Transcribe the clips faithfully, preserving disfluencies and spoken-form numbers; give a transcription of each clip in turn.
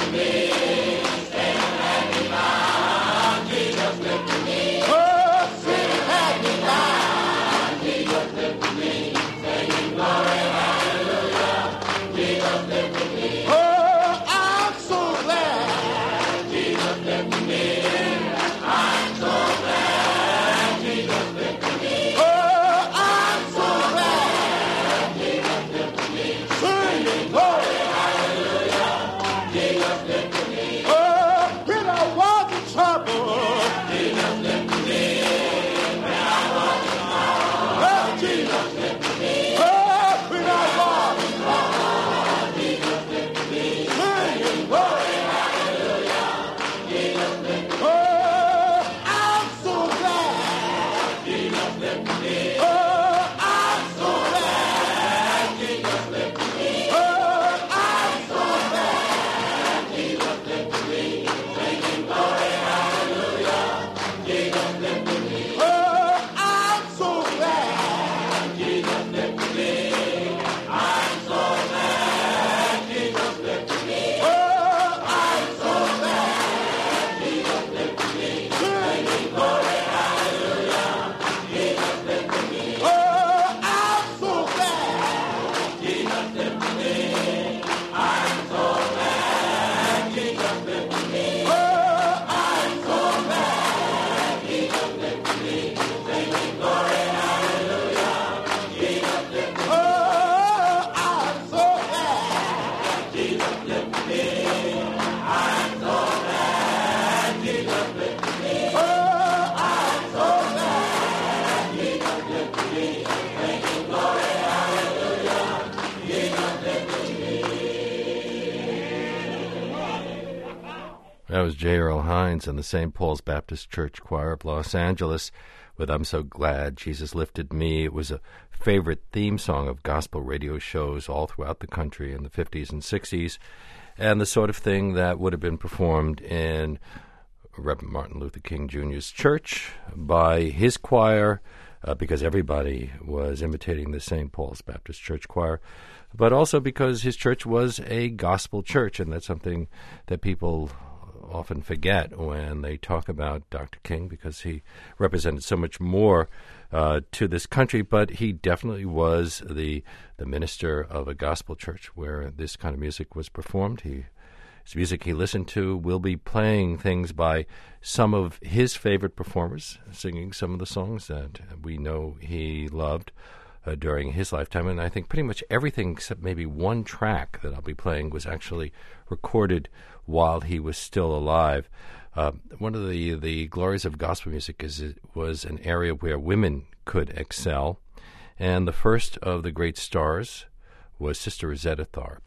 That was J. Earl Hines and the Saint Paul's Baptist Church Choir of Los Angeles with I'm So Glad Jesus Lifted Me. It was a favorite theme song of gospel radio shows all throughout the country in the fifties and sixties, and the sort of thing that would have been performed in Reverend Martin Luther King Junior's church by his choir, uh, because everybody was imitating the Saint Paul's Baptist Church Choir, but also because his church was a gospel church, and that's something that people often forget when they talk about Doctor King, because he represented so much more uh, to this country, but he definitely was the the minister of a gospel church where this kind of music was performed. He His music he listened to. We'll be playing things by some of his favorite performers, singing some of the songs that we know he loved uh, during his lifetime. And I think pretty much everything except maybe one track that I'll be playing was actually recorded while he was still alive. Uh, one of the, the glories of gospel music is it was an area where women could excel. And the first of the great stars was Sister Rosetta Tharpe.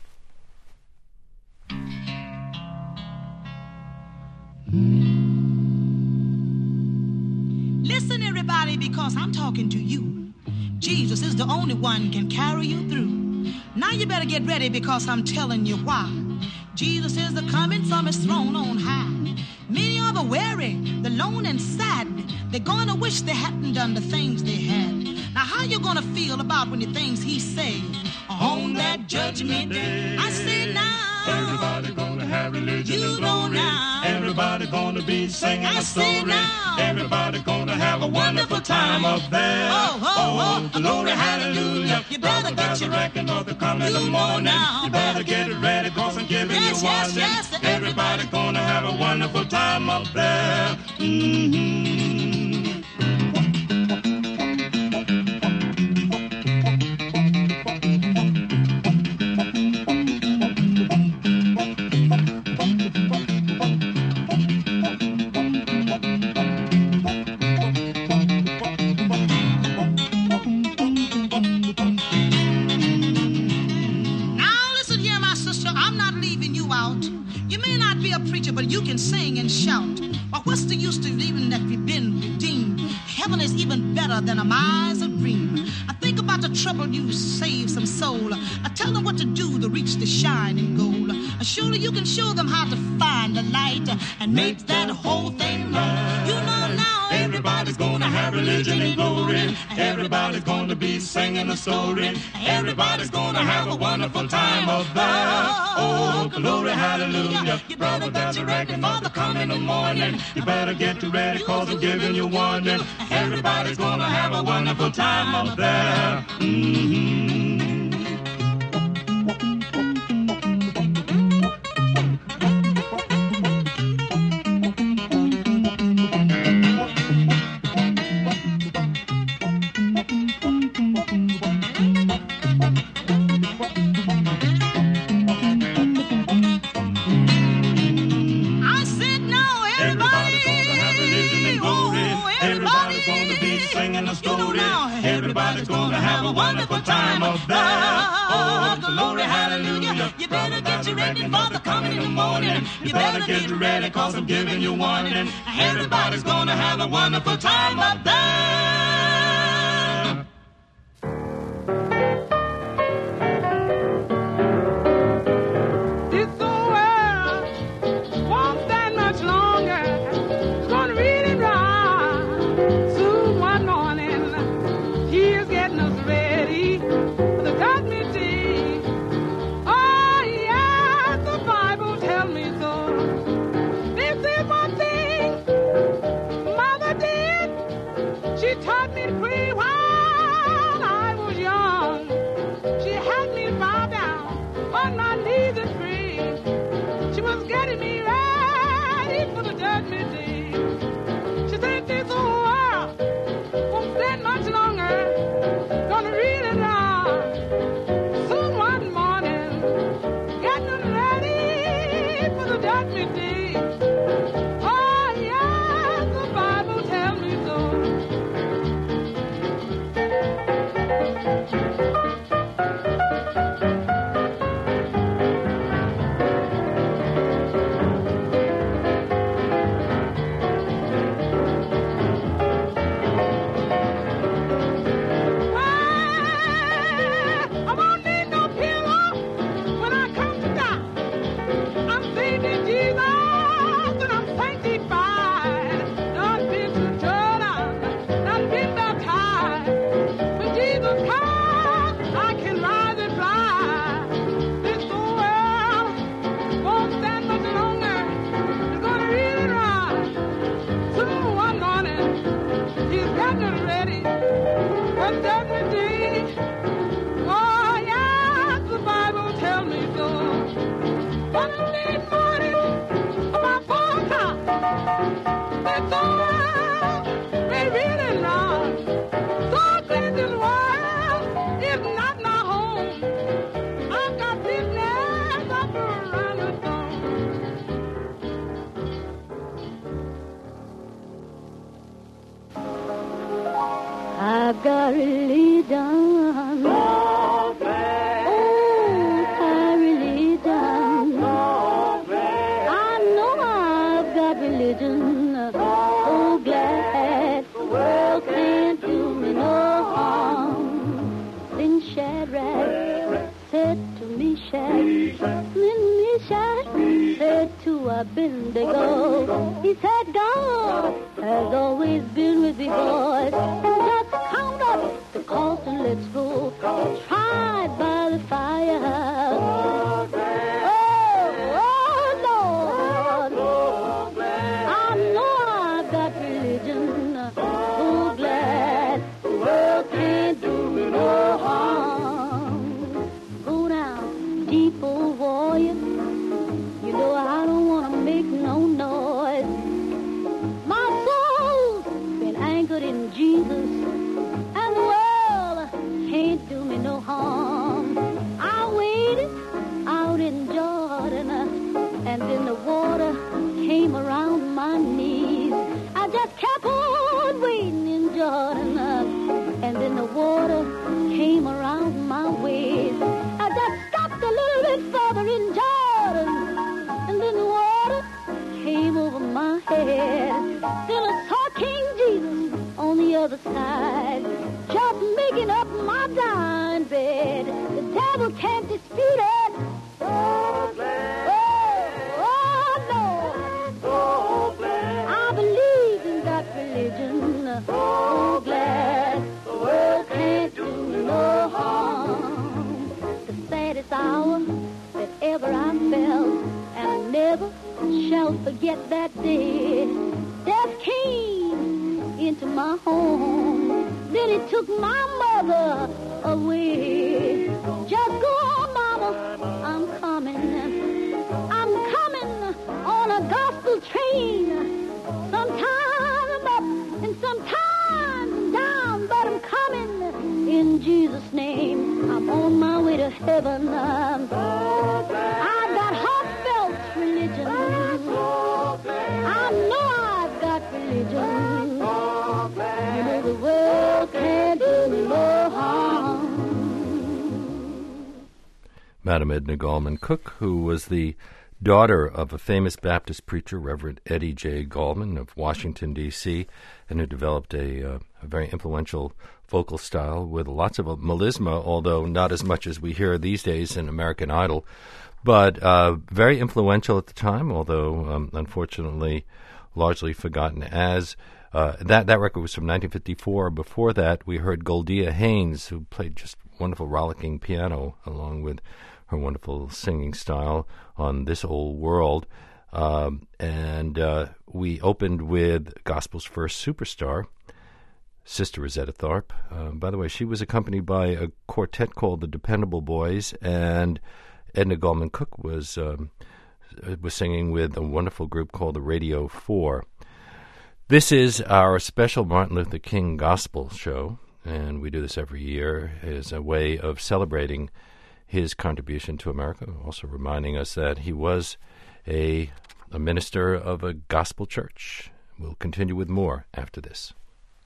Listen, everybody, because I'm talking to you. Jesus is the only one can carry you through. Now you better get ready, because I'm telling you why. Jesus is the coming from his throne on high. Many are the weary, the lone and sad. They're going to wish they hadn't done the things they had. Now how you going to feel about when the things he say on that judgment day? I say now, everybody gonna have religion you and know glory. now. Everybody gonna be singing I a say story. now. Everybody gonna have a wonderful time up there. Oh, oh, oh, glory, hallelujah. You better get your record of the coming You of the know morning. now. You better get it ready, cause I'm giving Yes, you yes, warning. yes. Everybody gonna have a wonderful time up there. Mm-hmm. But you can sing and shout. But what's the use to believing that we've been redeemed? Heaven is even better than a miser's dream. I think about the trouble you save some soul. I tell them what to do to reach the shining goal. Surely you can show them how to find the light and make that whole thing right. You know now. Everybody's gonna have religion and glory. Everybody's gonna be singing a story. Everybody's gonna have a wonderful time up there. Oh, glory, hallelujah. Brother, that's a record for the coming of morning. You better get ready, cause I'm giving you warning. Everybody's gonna have a wonderful time up there. Mm-hmm. Everybody's gonna have a wonderful time up there. Oh, glory, hallelujah. You better get you ready for the coming of the morning. You better get you ready, cause I'm giving you warning. Everybody's gonna have a wonderful time up there. I've got really done. Oh, I really done. I know I've got religion. Oh, glad the world can't do me no harm. Then Shadrach said to Meshach, then Meshach said to Abednego, he said, God has always been with me, boys. Just count up the cost and let's go. Tried by the fire. Oh, oh, Lord. I know I've got religion. So glad the world can't do me no harm. Go down, deep old warrior. You know I don't want to make no noise. My soul's been anchored in Jesus, and the world can't do me no harm. I waited out in Jordan, and then the water came around my knees. I just kept on waiting in Jordan, and then the water came around my waist. I just stopped a little bit further in Jordan, and then the water came over my head. Then I saw King Jesus on the other side, just making up my dying bed. The devil can't dispute it. Oh, oh, oh, Lord. I believe in that religion. shall forget that day. Death came into my home. Then it took my mother away. Just go on, Mama. I'm coming. I'm coming on a gospel train. Sometimes up and sometimes down, but I'm coming in Jesus' name. I'm on my way to heaven. I've got heartfelt religion. I know I've got religion. You know the world can't do me no harm. Madam Edna Gallman Cook, who was the daughter of a famous Baptist preacher, Reverend Eddie J. Gallman of Washington, D C, and who developed a, uh, a very influential vocal style with lots of melisma, although not as much as we hear these days in American Idol, but uh, very influential at the time, although um, unfortunately largely forgotten as. Uh, that, that record was from nineteen fifty-four. Before that, we heard Goldia Haynes, who played just wonderful rollicking piano along with her wonderful singing style on This Old World. Um, and uh, we opened with gospel's first superstar, Sister Rosetta Tharpe. Uh, by the way, she was accompanied by a quartet called the Dependable Boys, and Edna Gallman Cook was um, was singing with a wonderful group called the Radio Four. This is our special Martin Luther King Gospel Show, and we do this every year as a way of celebrating his contribution to America, also reminding us that he was a, a minister of a gospel church. We'll continue with more after this.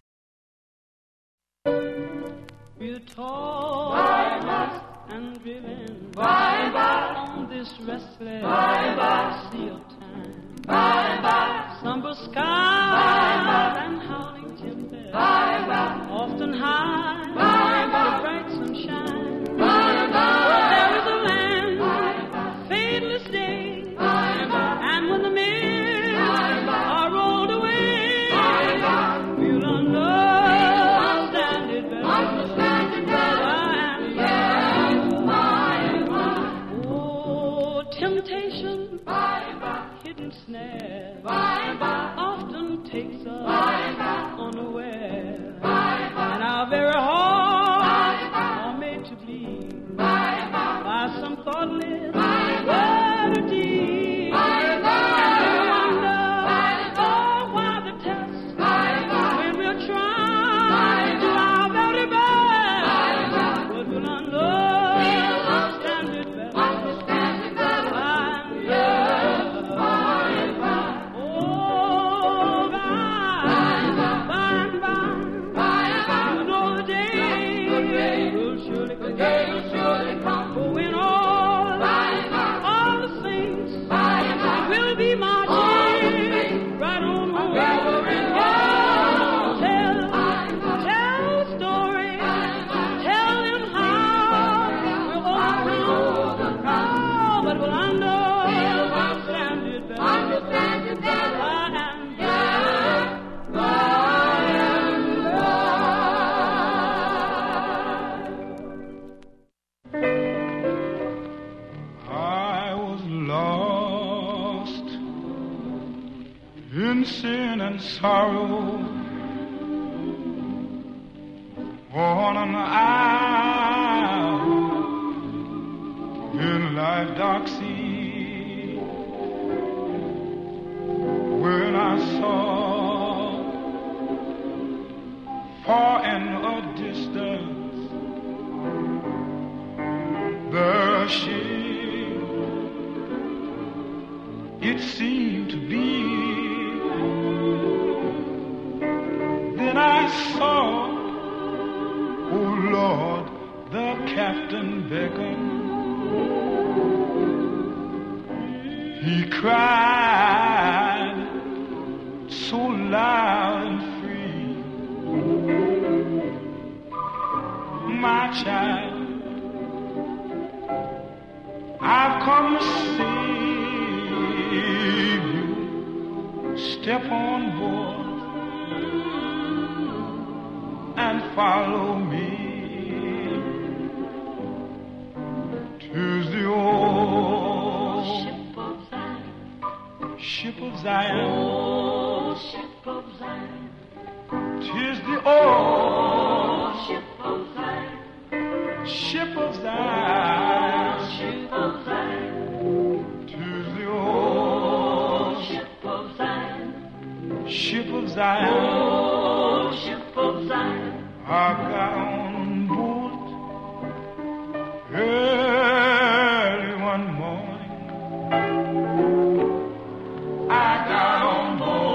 We're tossed and driven bye, bye, on this restless bye, bye, sea of time. Bye, bye, somber skies and howling tempests, bye, bye, often high bye, bye, the bright sunshine. Bye, bye, there is a land, bye, bye, fadeless day, bye, bye, and when the mists bye, bye, are rolled away, bye, bye, we'll understand it better. Understand it better. Yes, bye, bye. Oh, temptation, bye, bye, hidden snare, bye, bye, often takes us bye, bye, unaware, bye, bye, and our very hearts are made to bleed bye, bye, by some thoughtless word or deed. Bye, bye, and we wonder oh, why the test bye, bye, when we're trying to do our very best. Bye, bye, but we'll understand it better. Understand it better. Bye, yes, bye, bye. Oh, bye, bye, bye, bye, bye, bye. You know the day, the day will surely come. The day will surely come. For when all, bye, bye, all the saints bye, bye, will be marching right on home. Right over in home. Tell, bye, bye, tell the story. Bye, bye, tell them how we'll overcome. Oh, but we'll understand it better. Understand it better. And yes, by and by. I was lost in sin and sorrow on an isle in life's dark sea. When I saw far in a distance the ship, it seemed to be. Then I saw, oh Lord, the captain beckon. He cried so loud and free, my child, I've come to save you. Step on board and follow me. 'Tis the old ship of life, ship of Zion. Oh, ship of Zion. 'Tis the old Ship of Zion. ship of Zion. Ship of Zion. 'Tis the old Ship of Zion. ship of Zion. Oh, ship of Zion. I got on board early one morning. I got on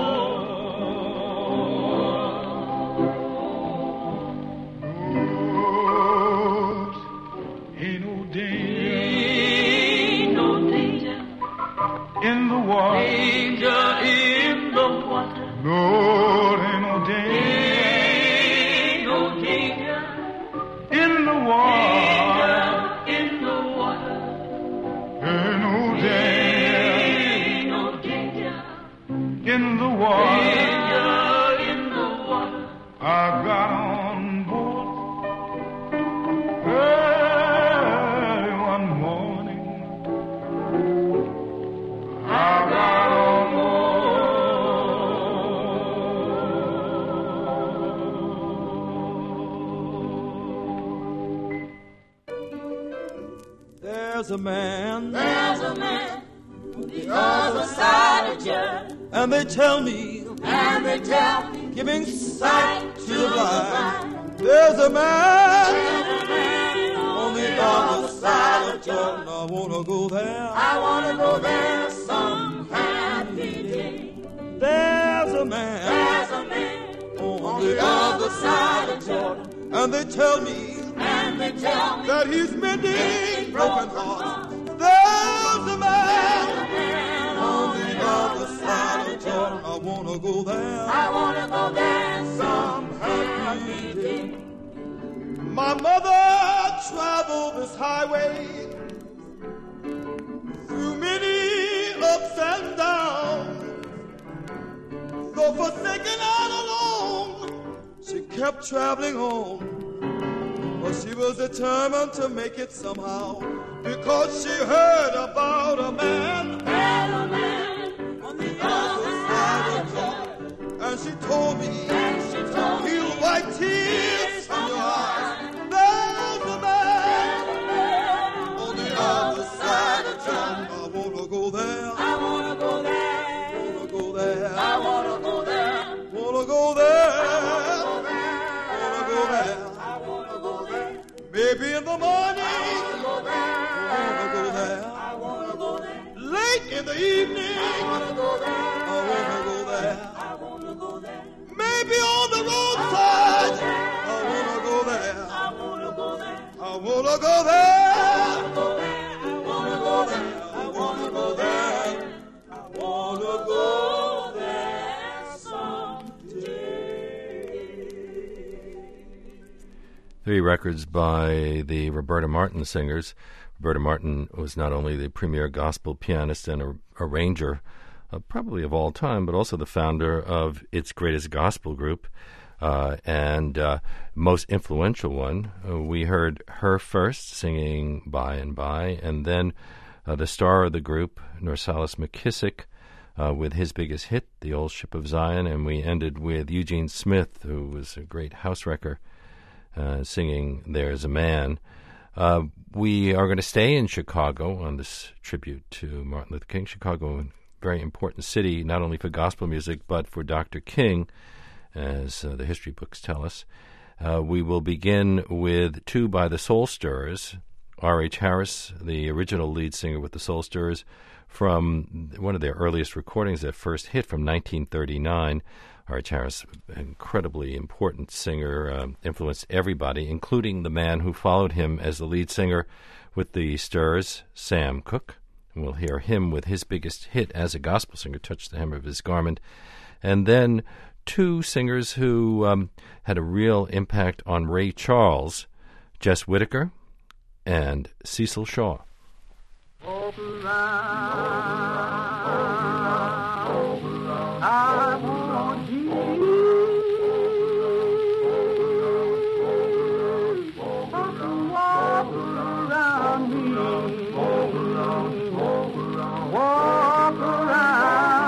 board. Ain't no danger Ain't no danger. in the water. Danger in the water. Lord, ain't no danger Ain't no danger. in the water. In the water. Ain't no danger Ain't no danger. in the water. Danger in the water. I got on board early one morning. I got on board. There's a man, There's a man on the other side of Jordan, and they tell me, and they tell me, giving sight to the blind. There's a man on the other side of Jordan. I wanna go there. I wanna go there some happy day. There's a man There's a man on the other side of Jordan, and they tell me and they tell me that he's mending broken hearts. There's a man on the other side of Jordan. I wanna go there. I wanna go there some happy day. My mother traveled this highway through many ups and downs. Though forsaken and alone, she kept traveling on. But she was determined to make it somehow, because she heard about a man There's a man on the other side of Jordan, and she told me and she told me he'll wipe tears from your eyes. There's a man on the other side of Jordan. I wanna go there. I wanna go there. Wanna go there. I wanna go there. Wanna go there. Wanna go there. I wanna go there. Maybe in the morning. Go there. Wanna go there. I wanna go there. Late in the evening. I wanna go there. I wanna go there. I wanna go there. Maybe on the roadside. I wanna go there. I wanna go there. I wanna go there. Go there. I wanna go there. I wanna go there. I wanna go there someday. Three records by the Roberta Martin singers. Roberta Martin was not only the premier gospel pianist and a, arranger, uh, probably of all time, but also the founder of its greatest gospel group, uh, and uh, most influential one. Uh, we heard her first singing By and By, and then uh, the star of the group, Norsalis McKissick, uh, with his biggest hit, The Old Ship of Zion, and we ended with Eugene Smith, who was a great house wrecker, uh, singing There's a Man. Uh, we are going to stay in Chicago on this tribute to Martin Luther King. Chicago, a very important city, not only for gospel music, but for Doctor King, as uh, the history books tell us. Uh, we will begin with two by the Soul Stirrers. R H Harris, the original lead singer with the Soul Stirrers, from one of their earliest recordings, their first hit from nineteen thirty-nine. R H Harris, incredibly important singer, uh, influenced everybody, including the man who followed him as the lead singer with the Stirrers, Sam Cooke. And we'll hear him with his biggest hit as a gospel singer, Touch the Hem of His Garment. And then two singers who um, had a real impact on Ray Charles, Jess Whittaker and Cecil Shaw. Walk around, walk around, I want you. Walk around, walk around me. Walk around, walk around, walk around.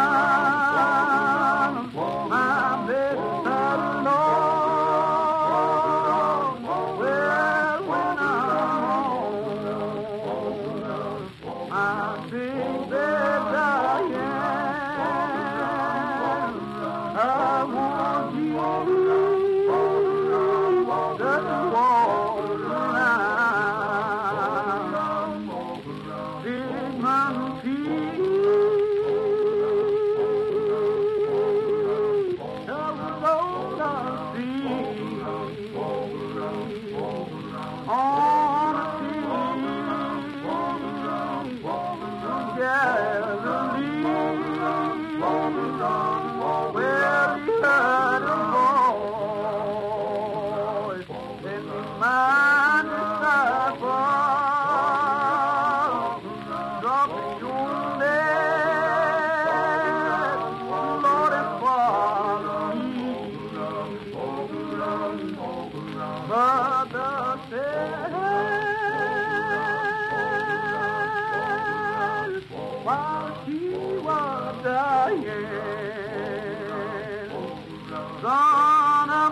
dying, gonna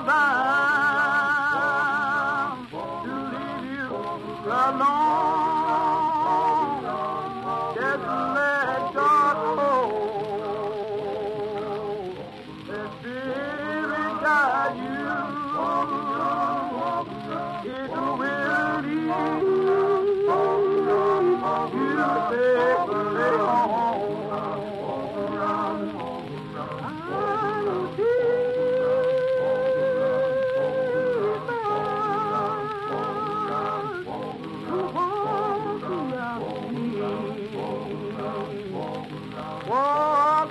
bound to leave you alone. Just let God hold the Spirit guide you. It will lead you safely home. Walk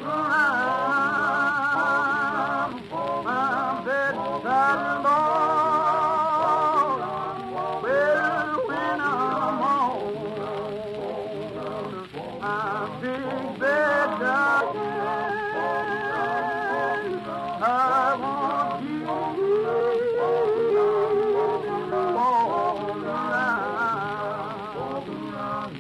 around my bedside alone. Well, when I'm home, I think that I want you all around.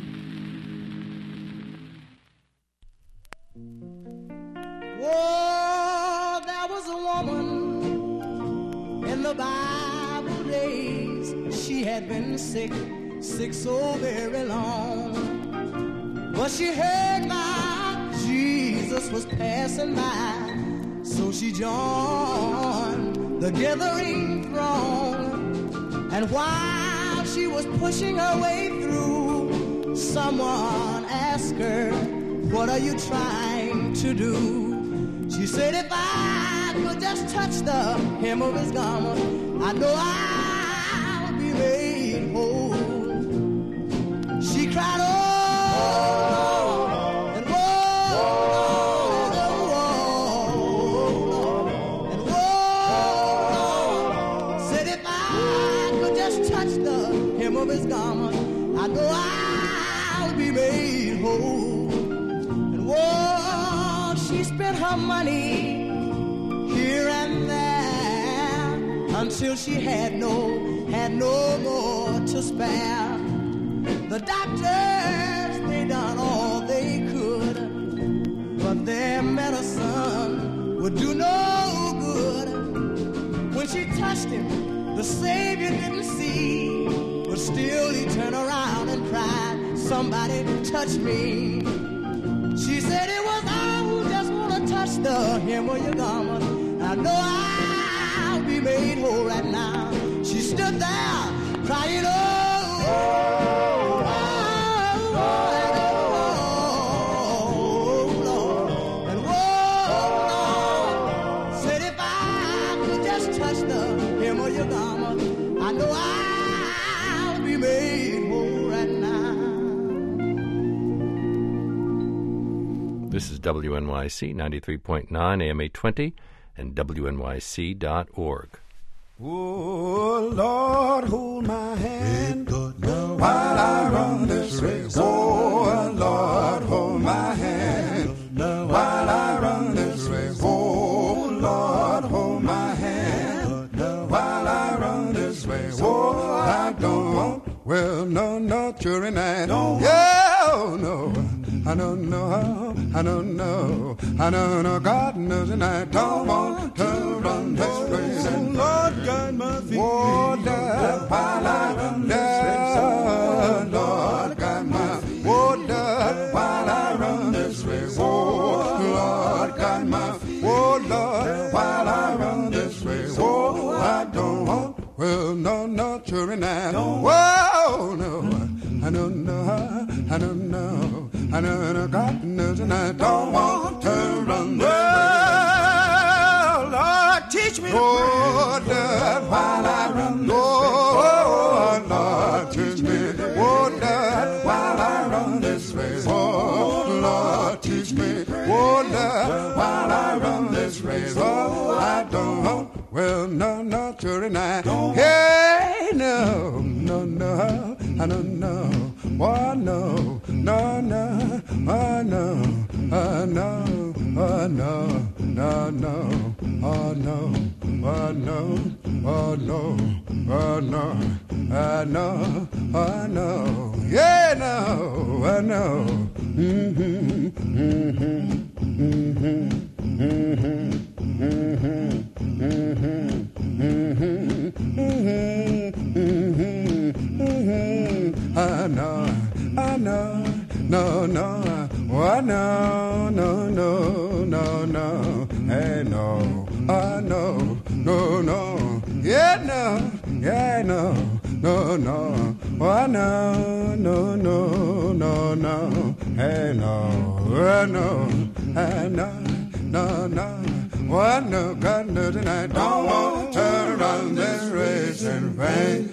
Oh, there was a woman in the Bible days. She had been sick, sick so very long. But she heard my Jesus was passing by, so she joined the gathering throng. And while she was pushing her way through, someone asked her, "What are you trying to do?" She said, "If I could just touch the hem of his garment, I know I would be made whole." She cried, "Oh, Lord, and oh, Lord, and oh, Lord, and oh, Lord." Said, "If I could just touch the hem of his garment, I know I would be made whole." And whoa, she spent her money here and there until she had no, had no more to spare. The doctors, they done all they could, but their medicine would do no good. When she touched him, the Savior didn't see, but still he turned around and cried, "Somebody touch me." She said, "It was I who just want to touch the hem of your garment. I know I'll be made whole right now." She stood there crying, "Oh, oh, oh, and oh, Lord, and oh, Lord." Said, "If I could just touch the hem of your garment, I know I'll be made whole right now." This is W N Y C ninety-three point nine A M eight twenty and W N Y C dot org. Oh, Lord, hold my hand while I run this race. Oh, Lord, hold my hand while I run this race. Oh, Lord, hold my hand while I run this race. Oh, I don't want, well, no, no, children, I don't. Yeah, oh, no. I don't know, I don't know, I don't know, God knows, and I don't want to run this race. And Lord, guide my feet. Water while I run this race. Lord, guide my feet. Water while I run this race. Oh, Lord, guide my feet. Oh, Lord, while I run this race. Oh, I don't want, well, no, no, children, I don't. Whoa, no, I don't know, I don't know. I know God knows, and I don't want to run this race. Lord, teach me to pray while I run this race. Oh, Lord, teach me to pray while I run this race. Oh, Lord, teach me to pray while I run this race. Oh, I don't want, well, no, no, children, I don't. Hey, no, no, no, I don't know. Oh, no, no, no, oh, no, oh, no, oh, no, no, no, oh, no, oh, no, oh, no, oh, no, I know, I know, yeah, no, I know, mm-hmm, mm-hmm. no, no, no, no, no, hey, no, oh, no, no, no, yeah, no, yeah, no, no, no, oh, no, no, no, no, no, hey, no, oh, no, hey, no, no, no, oh, no, God knows and I don't want to turn around this race and vain.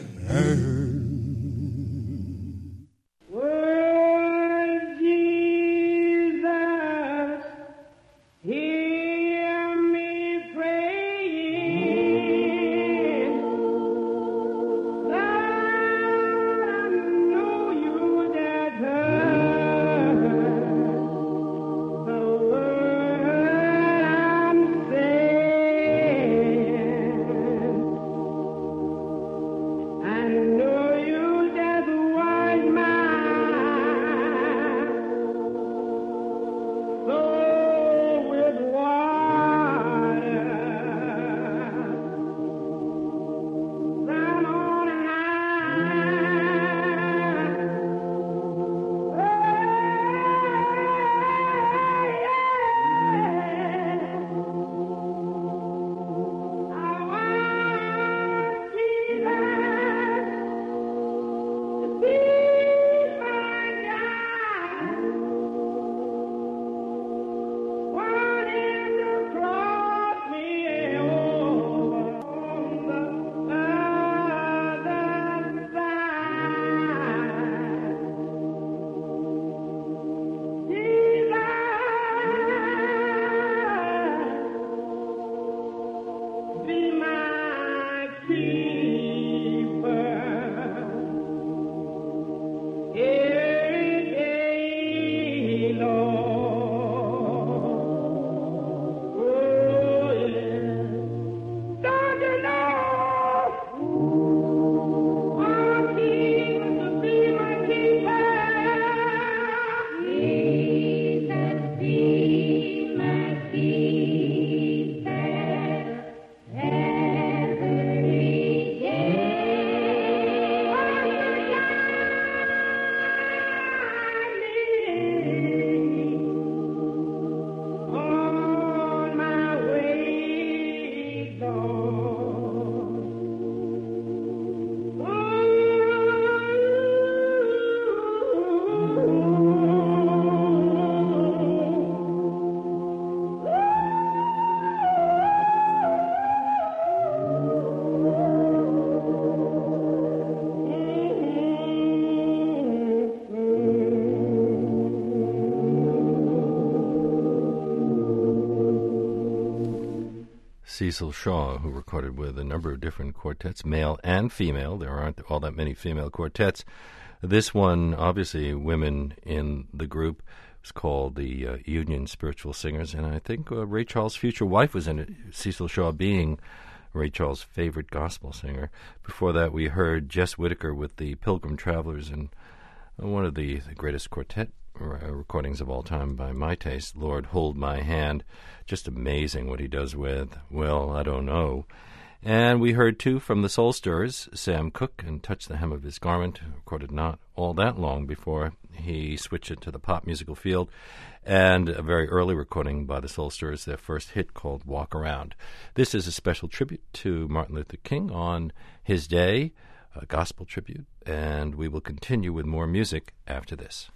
Cecil Shaw, who recorded with a number of different quartets, male and female. There aren't all that many female quartets. This one, obviously, women in the group, was called the uh, Union Spiritual Singers, and I think uh, Ray Charles' future wife was in it, Cecil Shaw being Ray Charles' favorite gospel singer. Before that, we heard Jess Whittaker with the Pilgrim Travelers, and uh, one of the, the greatest quartet uh, recordings of all time by my taste, Lord Hold My Hand. Just amazing what he does with, well, I don't know. And we heard, too, from the Soul Stirrers, Sam Cooke and Touch the Hem of His Garment, recorded not all that long before he switched it to the pop musical field, and a very early recording by the Soul Stirrers, their first hit called Walk Around. This is a special tribute to Martin Luther King on his day, a gospel tribute, and we will continue with more music after this.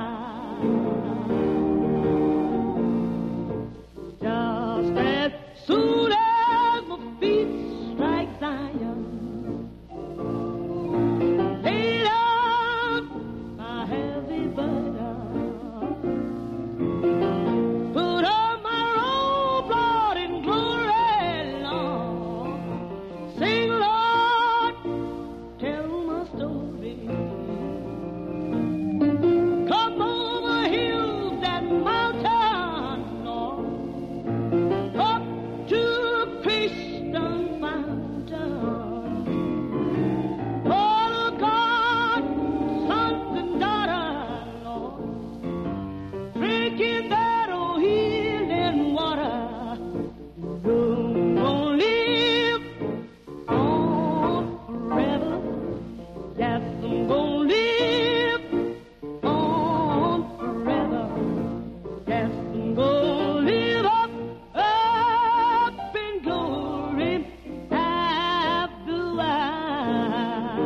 Soon Christian fountain. Oh, God, sons and daughters, Lord, drinking that old healing water. Don't gonna live on forever. Yes, I'm gonna live on forever. Yes, I'm gonna live up, up in glory after a while.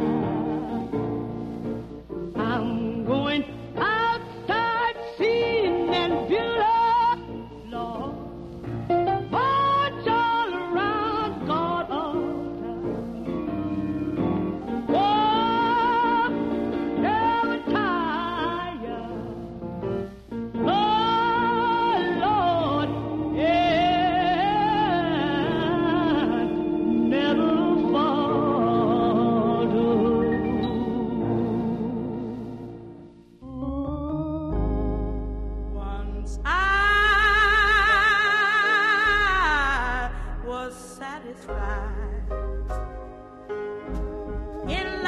I'm going outside seeing and beauty, Lord. Watch all around God all the time. Walk, never tire. Oh, Lord, yeah, never fall. Once I was satisfied in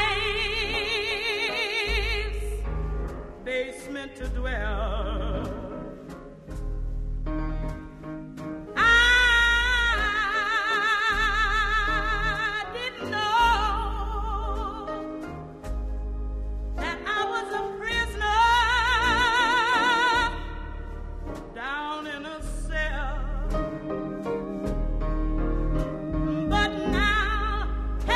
life's basement to dwell. I didn't know that I was a prisoner down in a cell. But now,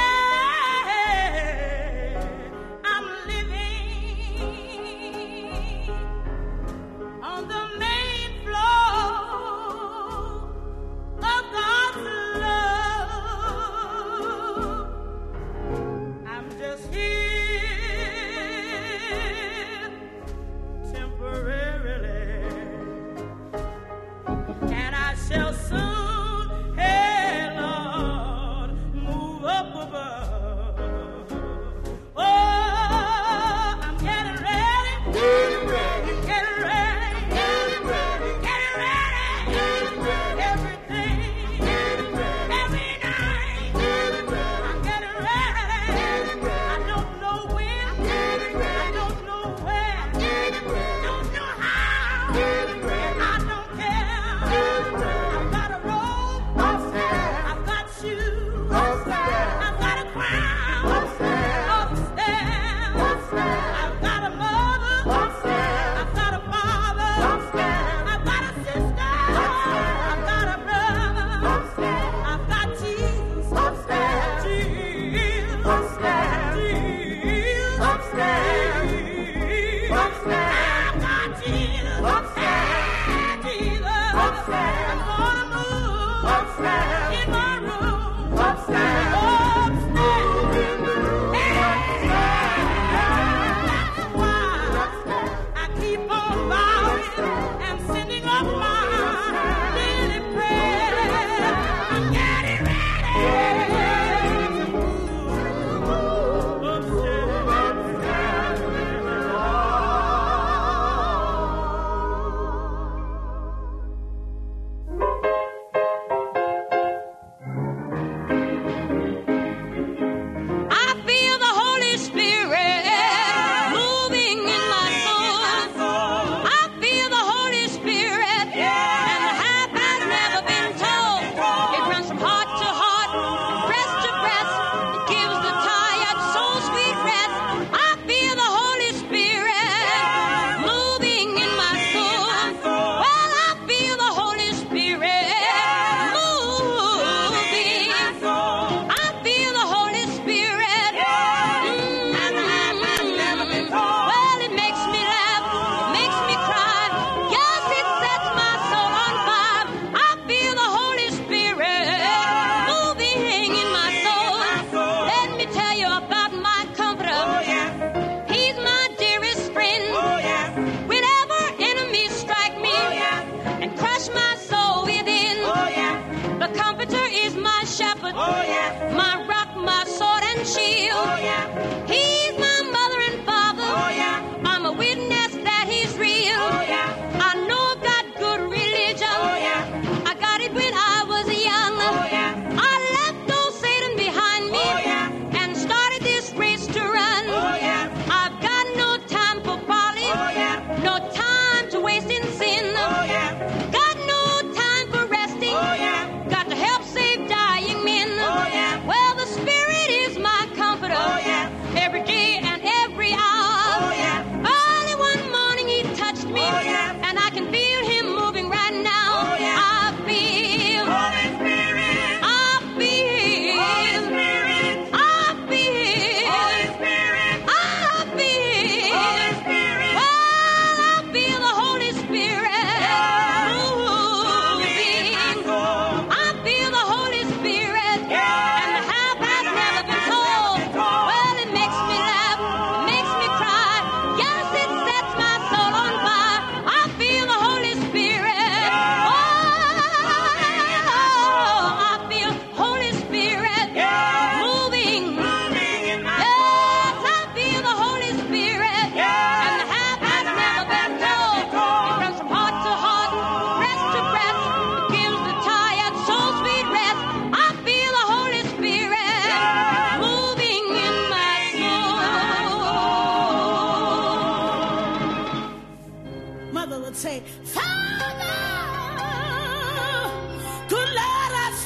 hey, I'm living on the main floor of God's love. I'm just here temporarily, and I shall soon, hey Lord, move up above. Oh, I'm getting ready, getting ready, getting ready, getting ready, getting ready, everything, every night, I'm getting ready. I don't know when, I don't know where, don't know how, and I don't care. I've got a robe, I've got shoes, I've got a crown upstairs. I've got a mother, I've got a father, I've got a sister, I've got a brother, I've got Jesus, Jesus, Jesus, I've got Jesus, Jesus. I'm gonna move in my room upstairs. That's why I keep on bowing and sending up my daily prayer. I'm getting ready to move upstairs. shepherd, oh, yeah. My rock, my sword and shield. Oh, yeah. He's my mother and father. Oh, yeah. I'm a witness that he's real. Oh, yeah. I know I've got good religion. Oh, yeah. I got it when I was young.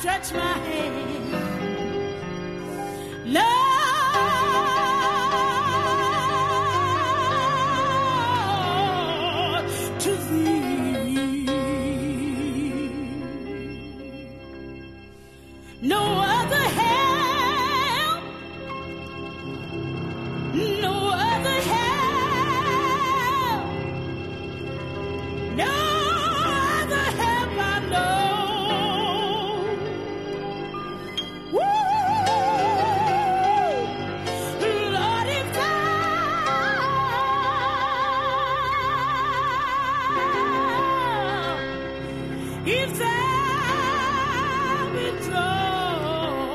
stretch my hand, Lord, to thee. No other help, no other help, no other help I know. Woo! Lord, if thou, if thou withdraw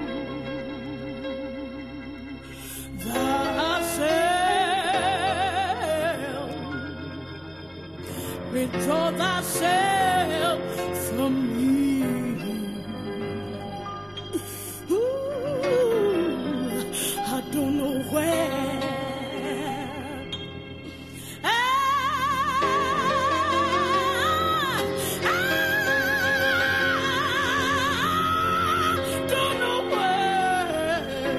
thyself, withdraw thyself from me. Ooh, I don't know where. I, I don't know where.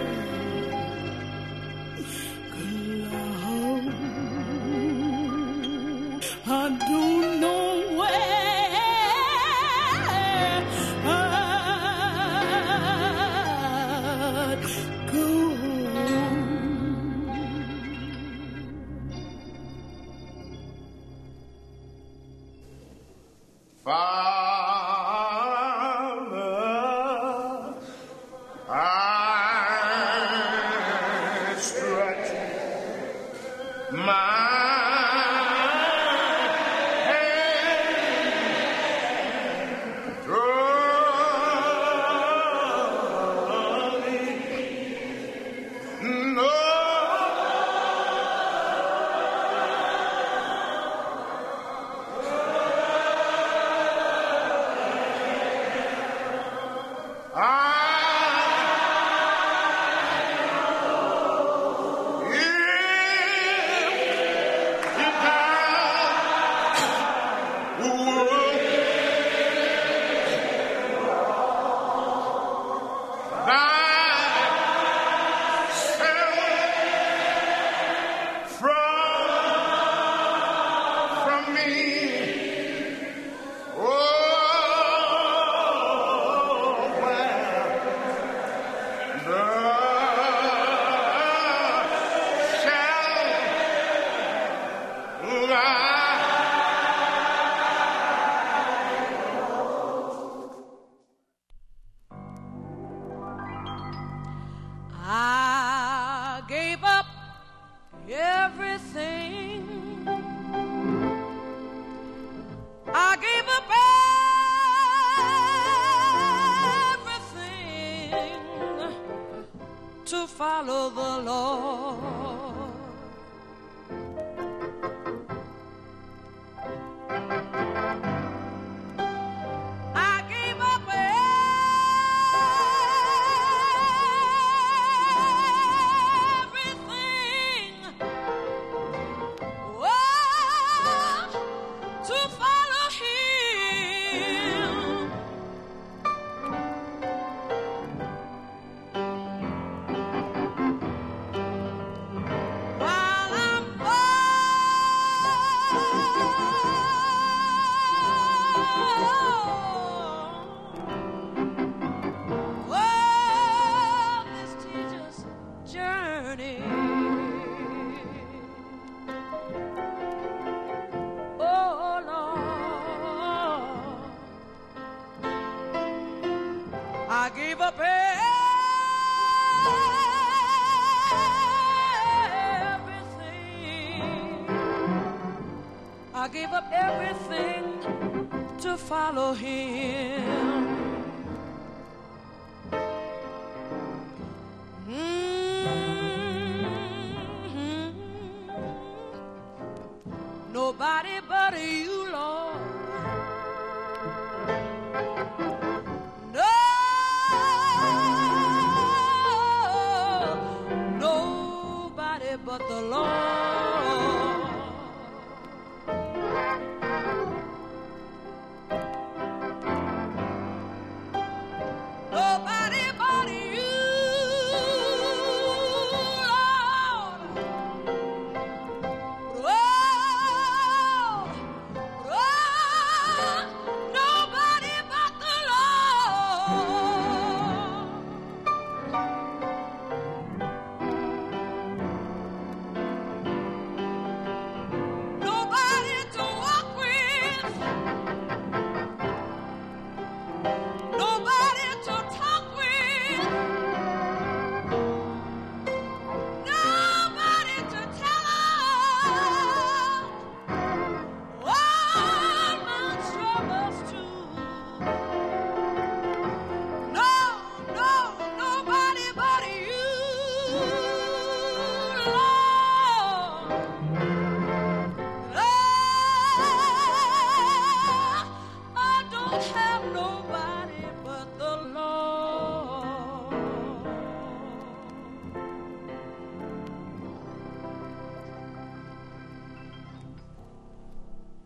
I don't know where I'd go. Father, I stretch my hand toward thee. No, I gave up everything. I gave up everything to follow the Lord. I gave up everything, oh, to follow Him. While I'm oh, oh, this tedious journey. Oh Lord, I gave up everything. I gave up everything to follow Him. Mhm. Nobody but you, Lord. No, nobody but the Lord.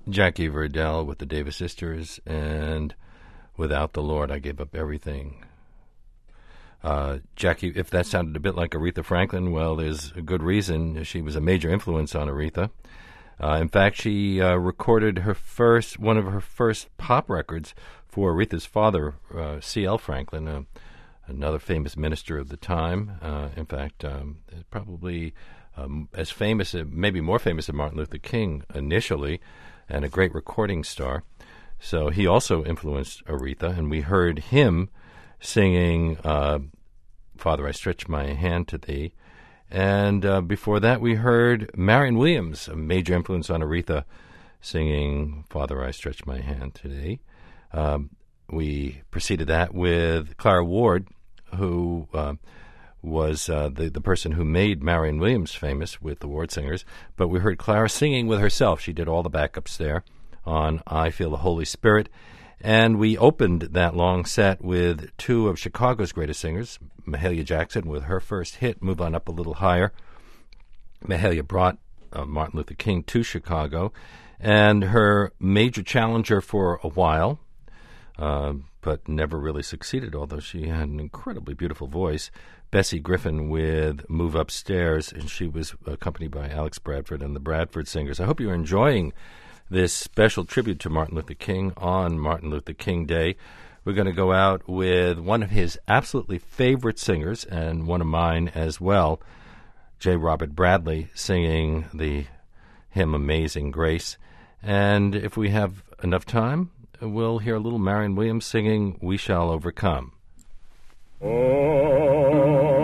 Jackie Verdell with the Davis Sisters, and Without the Lord, I Gave Up Everything. Uh, Jackie, if that sounded a bit like Aretha Franklin, well, there's a good reason. She was a major influence on Aretha. Uh, in fact, she uh, recorded her first, one of her first pop records for Aretha's father, uh, C L Franklin, uh, another famous minister of the time. Uh, in fact, um, probably um, as famous, uh, maybe more famous than Martin Luther King initially, and a great recording star. So he also influenced Aretha, and we heard him singing uh, Father, I Stretch My Hand to Thee. And uh, before that, we heard Marion Williams, a major influence on Aretha, singing Father, I Stretch My Hand to Thee. Um, we preceded that with Clara Ward, who uh, was uh, the, the person who made Marion Williams famous with the Ward Singers. But we heard Clara singing with herself. She did all the backups there on I Feel the Holy Spirit. And we opened that long set with two of Chicago's greatest singers, Mahalia Jackson with her first hit, Move On Up a Little Higher. Mahalia brought uh, Martin Luther King to Chicago, and her major challenger for a while, uh, but never really succeeded, although she had an incredibly beautiful voice, Bessie Griffin with Move Upstairs, and she was accompanied by Alex Bradford and the Bradford Singers. I hope you're enjoying this special tribute to Martin Luther King on Martin Luther King Day. We're going to go out with one of his absolutely favorite singers, and one of mine as well, J. Robert Bradley, singing the hymn Amazing Grace. And if we have enough time, we'll hear a little Marion Williams singing We Shall Overcome. Oh.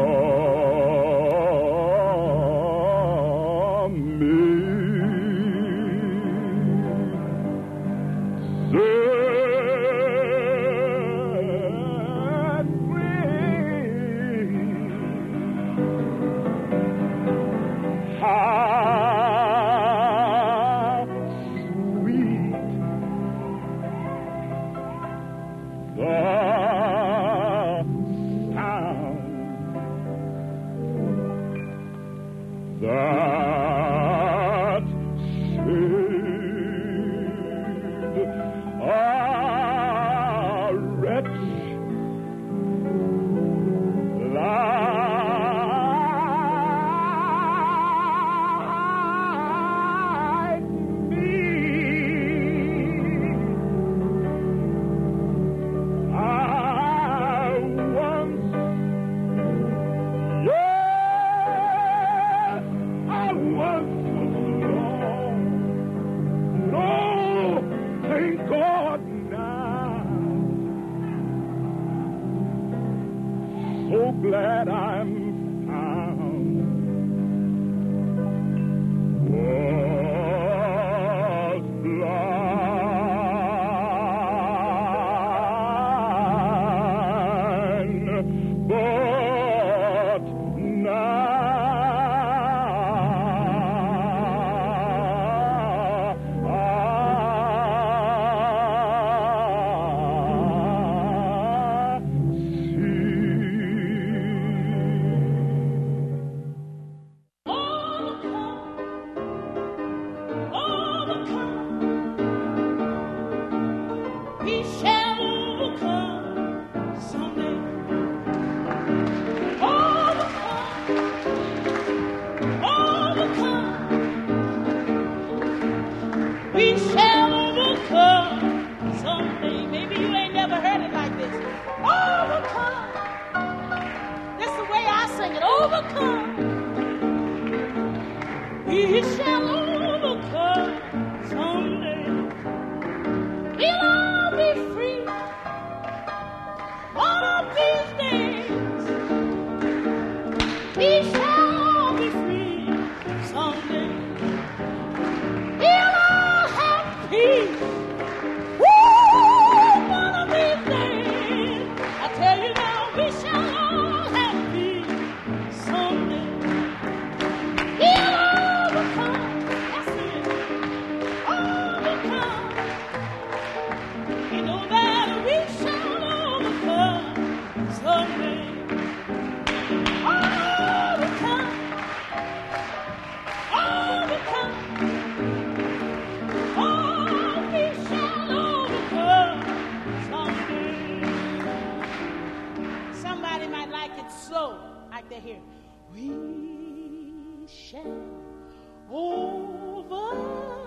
Glad I'm found. Was blind, but now I see. go like they hear. We shall overcome.